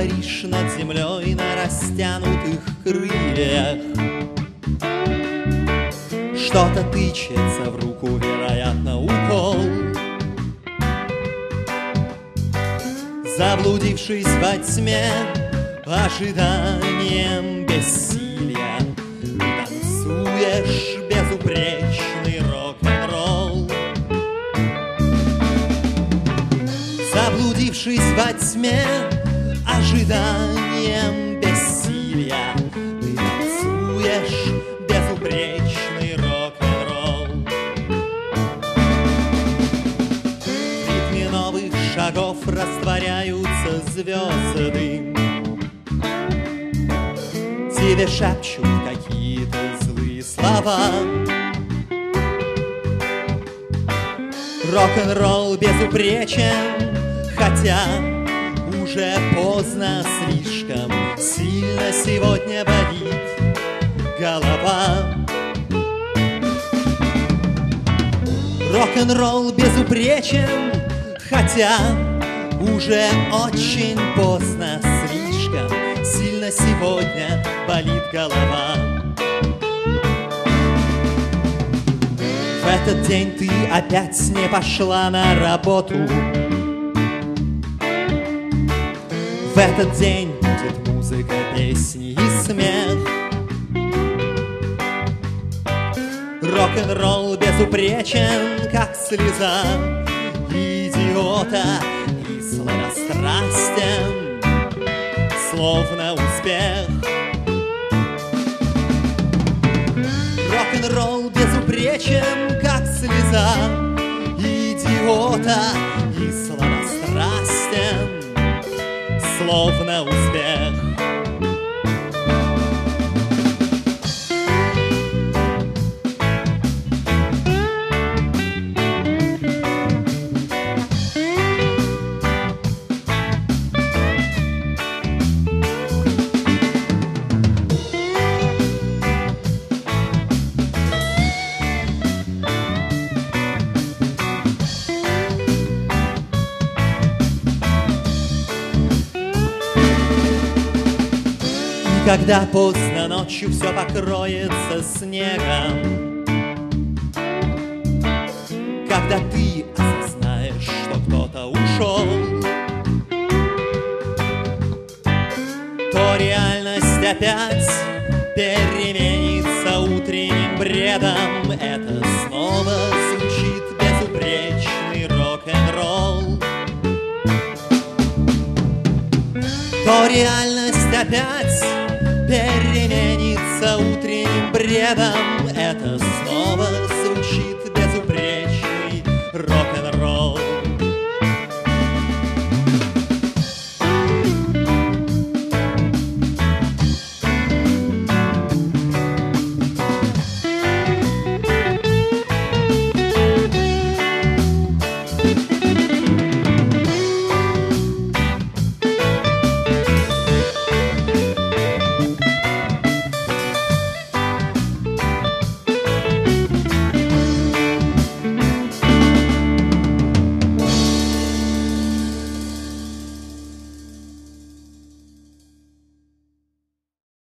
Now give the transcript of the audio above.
паришь над землей на растянутых крыльях. Что-то тычется в руку, вероятно, укол. Заблудившись во тьме, ожиданием бессилия, танцуешь безупречный рок-н-ролл. Заблудившись во тьме, ожиданием бессилия, ты танцуешь безупречный рок-н-ролл. В ритме новых шагов растворяются звезды. Тебе шепчут какие-то злые слова. Рок-н-ролл безупречен, хотя уже поздно слишком. Сильно сегодня болит голова. Рок-н-ролл безупречен, хотя уже очень поздно слишком. Сильно сегодня болит голова. В этот день ты опять не пошла на работу. В этот день будет музыка, песни и смех. Рок-н-ролл безупречен, как слеза идиота, и сладострастен, словно успех. Рок-н-ролл безупречен, как слеза идиота, и сладострастен, словно успех. Когда поздно ночью все покроется снегом, когда ты осознаешь, что кто-то ушел, то реальность опять переменится утренним бредом. Это снова звучит безупречный рок-н-ролл. То реальность опять переменится утренним бредом. Это снова